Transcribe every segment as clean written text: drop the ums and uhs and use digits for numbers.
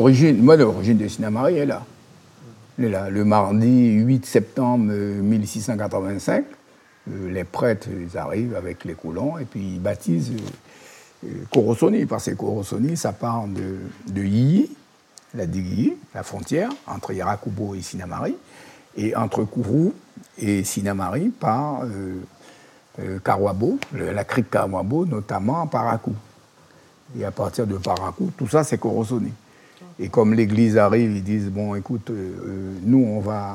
l'origine de Sinamari est là. Elle est là. Le mardi 8 septembre 1685, les prêtres ils arrivent avec les colons et puis ils baptisent Korosoni, parce que Korosoni, ça part de Yiyi, la Digui, la frontière entre Yarakubo et Sinamari, et entre Kourou et Sinamari par Karouabo, la crique Karouabo, notamment Parakou. Et à partir de Parakou, tout ça, c'est Korosoni. Et comme l'Église arrive, ils disent, bon, écoute, nous, on va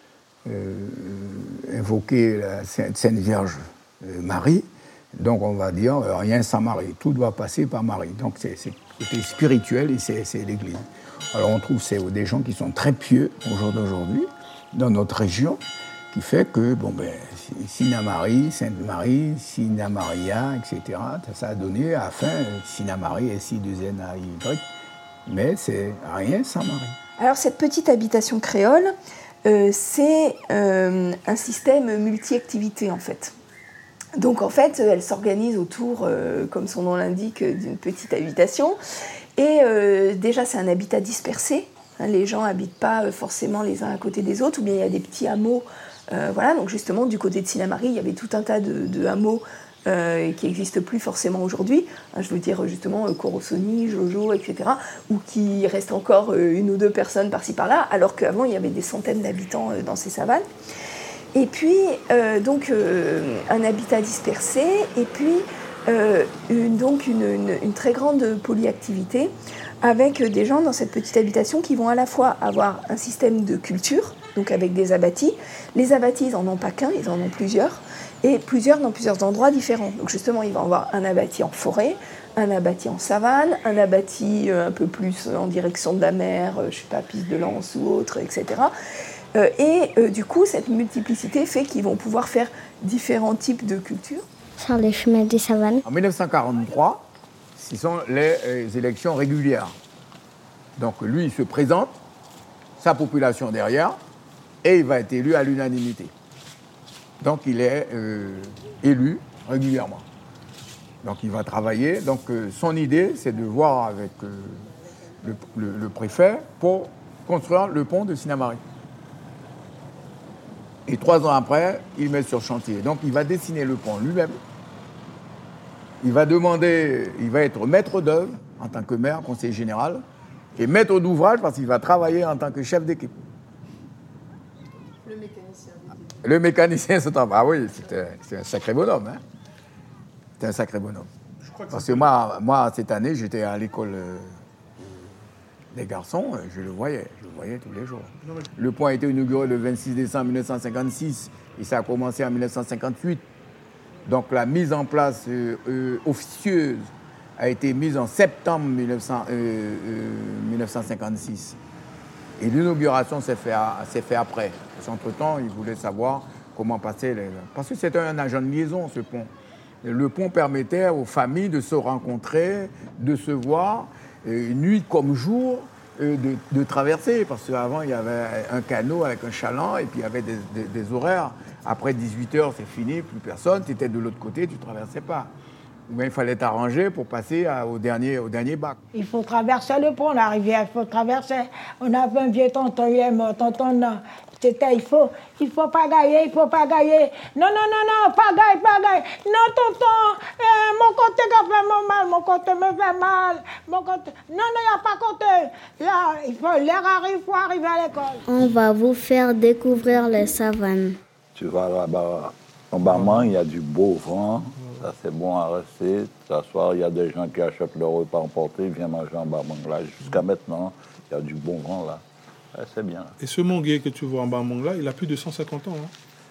invoquer la Sainte Vierge Marie, donc on va dire, rien sans Marie, tout doit passer par Marie. Donc c'est côté spirituel et c'est l'Église. Alors on trouve c'est des gens qui sont très pieux au jour d'aujourd'hui, dans notre région, qui fait que, bon, ben, Sinamari, Sainte-Marie, Sinamaria, etc., ça a donné à la fin Sinamari, S-I-2-N-A-Y, mais c'est rien sans Marie. Alors cette petite habitation créole, c'est un système multi-activité en fait. Donc en fait, elle s'organise autour, comme son nom l'indique, d'une petite habitation. Et déjà, c'est un habitat dispersé. Les gens n'habitent pas forcément les uns à côté des autres, ou bien il y a des petits hameaux. Voilà, donc justement, du côté de Sinamari, il y avait tout un tas de hameaux qui n'existent plus forcément aujourd'hui. Je veux dire justement Korosoni, Jojo, etc. Ou qui restent encore une ou deux personnes par-ci par-là, alors qu'avant, il y avait des centaines d'habitants dans ces savanes. Et puis, un habitat dispersé, et puis une très grande polyactivité, avec des gens dans cette petite habitation qui vont à la fois avoir un système de culture, donc avec des abattis. Les abattis, ils n'en ont pas qu'un, ils en ont plusieurs, et plusieurs dans plusieurs endroits différents. Donc justement, ils vont avoir un abattis en forêt, un abattis en savane, un abattis un peu plus en direction de la mer, je ne sais pas, Piste de Lens ou autre, etc. Du coup, cette multiplicité fait qu'ils vont pouvoir faire différents types de cultures. Sur les chemins des savanes. En 1943, ce sont les élections régulières. Donc lui, il se présente, sa population derrière, et il va être élu à l'unanimité. Donc il est élu régulièrement. Donc il va travailler. Donc son idée, c'est de voir avec le préfet pour construire le pont de Sinamari. Et 3 ans après, il met sur chantier. Donc, il va dessiner le pont lui-même. Il va être maître d'œuvre en tant que maire, conseiller général, et maître d'ouvrage parce qu'il va travailler en tant que chef d'équipe. Le mécanicien. Le mécanicien, c'est oui, c'est un sacré bonhomme. Hein. C'est un sacré bonhomme. Parce que moi, cette année, j'étais à l'école des garçons, je le voyais tous les jours. Le pont a été inauguré le 26 décembre 1956 et ça a commencé en 1958. Donc la mise en place officieuse a été mise en septembre 1956. Et l'inauguration s'est fait après. Parce qu'entre-temps, ils voulaient savoir comment passer Parce que c'était un agent de liaison, ce pont. Le pont permettait aux familles de se rencontrer, de se voir, nuit comme jour, de traverser. Parce qu'avant, il y avait un canot avec un chaland et puis il y avait des horaires. Après 18h, c'est fini, plus personne. Tu étais de l'autre côté, tu ne traversais pas. Mais il fallait t'arranger pour passer au dernier bac. Il faut traverser le pont, la rivière, il faut traverser. On avait un vieux tonton, il est mort, tonton, non. C'était, il faut pas gagner. Non, pas gagner. Non, tonton, mon côté me fait mal, mon côté me fait mal. Non, il n'y a pas côté. Là, l'air arrive, il faut arriver à l'école. On va vous faire découvrir les savanes. Tu vas là-bas, en Barman, il y a du beau vent. Ça, c'est bon à rester. S'asseoir, il y a des gens qui achètent leur repas emporté, ils viennent manger en Barman. Là, jusqu'à maintenant, il y a du bon vent là. Ouais, c'est bien. Et ce Mongué que tu vois en Barman là, il a plus de 150 ans. Hein.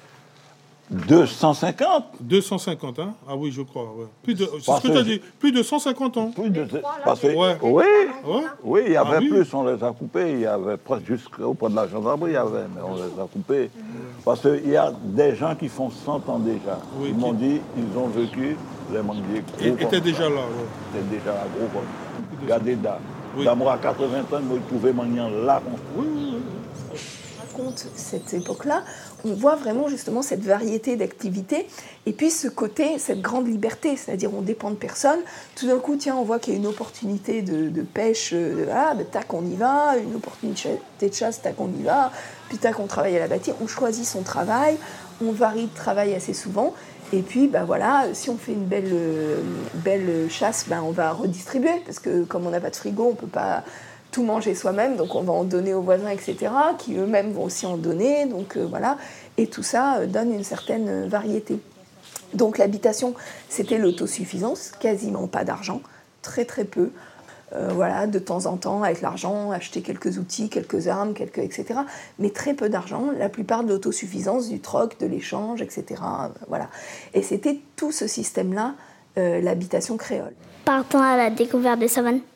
250 250, hein? Ah oui, je crois. Ouais. C'est ce que tu as dit. Plus de 150 ans. Parce que, ouais. Oui, il y avait plus, on les a coupés. Il y avait presque jusqu'auprès de la gendarmerie, mais on les a coupés. Parce qu'il y a des gens qui font 100 ans déjà. Oui, ils m'ont dit, ils ont vécu les Manguiers. Ils étaient déjà là, Ils étaient déjà là, gros comme. Regardez là. D'amour à 80 ans, ils pouvaient manger là. Oui. compte cette époque-là, on voit vraiment justement cette variété d'activités et puis ce côté, cette grande liberté, c'est-à-dire on dépend de personne. Tout d'un coup, tiens, on voit qu'il y a une opportunité de pêche, tac, on y va, une opportunité de chasse, tac, on y va, puis tac, on travaille à la bâtie, on choisit son travail, on varie de travail assez souvent. Et puis, voilà, si on fait une belle chasse, on va redistribuer, parce que comme on n'a pas de frigo, on ne peut pas tout manger soi-même, donc on va en donner aux voisins, etc., qui eux-mêmes vont aussi en donner, donc voilà. Et tout ça donne une certaine variété. Donc l'habitation, c'était l'autosuffisance, quasiment pas d'argent, très très peu. De temps en temps, avec l'argent, acheter quelques outils, quelques armes, etc. Mais très peu d'argent, la plupart de l'autosuffisance, du troc, de l'échange, etc. Voilà. Et c'était tout ce système-là, l'habitation créole. Partons à la découverte des savanes.